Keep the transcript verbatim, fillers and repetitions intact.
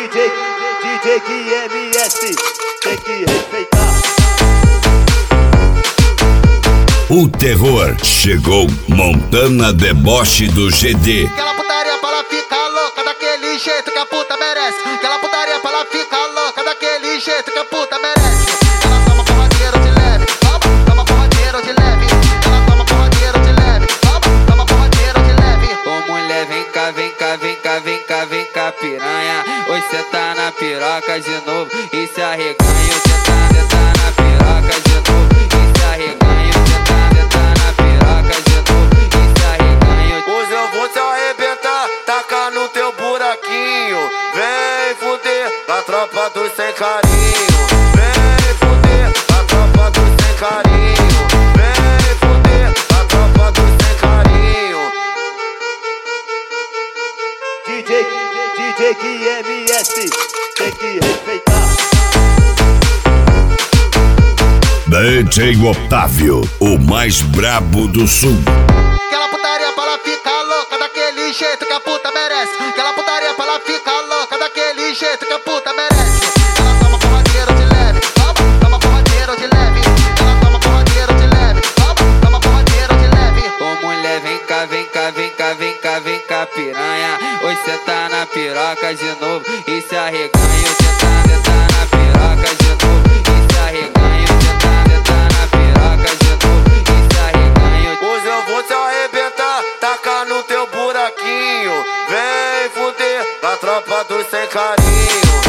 D J, D J que M S, tem que respeitar. O terror chegou, Montana Deboche do G D. Aquela putaria pra ela ficar louca daquele jeito que a puta merece. Aquela putaria pra ela ficar louca daquele jeito que a puta merece. Ela toma porradeiro de leve, toma, toma porradeiro de leve. Ela toma porradeiro de leve, toma, toma porradeiro de leve. Ô mulher, vem cá, vem cá, vem cá, vem cá, vem cá, piranha. Hoje cê tá na piroca de novo e se arreganha. Cê tá, cê tá na piroca de novo e se arreganha. Cê tá, cê tá na piroca de novo e se arreganha. Hoje eu vou te arrebentar, tacar no teu buraquinho. Vem fuder, a tropa dos sem carinho. Vem fuder, a tropa dos sem carinho. Vem fuder, a tropa dos sem carinho. D J, D J que M S, tem que respeitar. D J Otávio, o mais brabo do sul. Aquela putaria pra ela ficar louca daquele jeito que a puta merece. Aquela putaria pra ela ficar louca daquele jeito que a puta merece. Ela toma porradeiro de leve, toma, toma porradeiro de leve. Ela toma porradeiro de leve, toma, toma porradeiro de leve. Ô mulher, vem cá, vem cá, vem cá, vem cá, vem cá, piranha. Hoje cê tá na piroca de novo e se arreganha. Cê tá, cê tá na piroca de novo e se arreganha. Cê tá, cê tá na piroca de novo e se arreganha. Hoje eu vou te arrebentar, tacar no teu buraquinho. Vem fuder, a tropa dos sem carinho.